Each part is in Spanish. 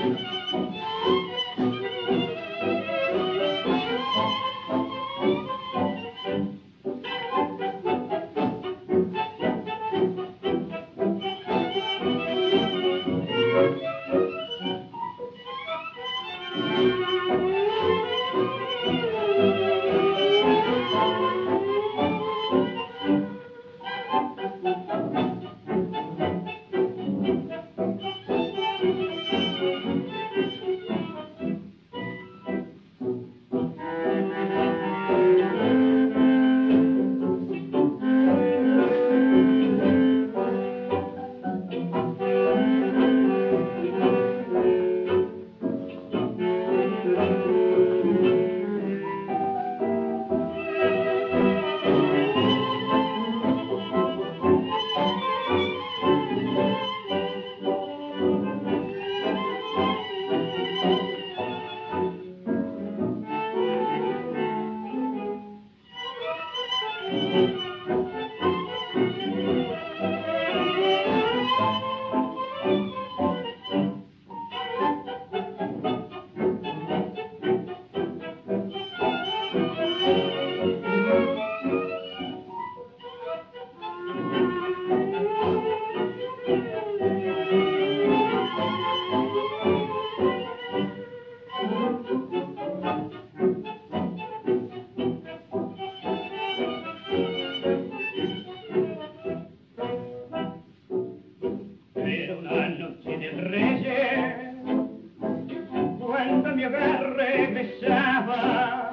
Era una noche de Reyes, cuando mi hogar regresaba,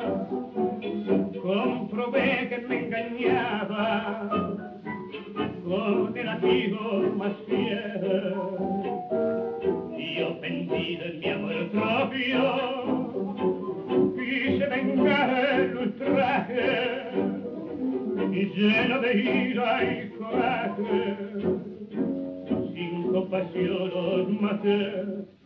comprobé que me engañaba con el amigo más fiel. Y ofendido en mi amor propio, quise vengar el ultraje, y lleno de ira y coraje, sin compasión los maté.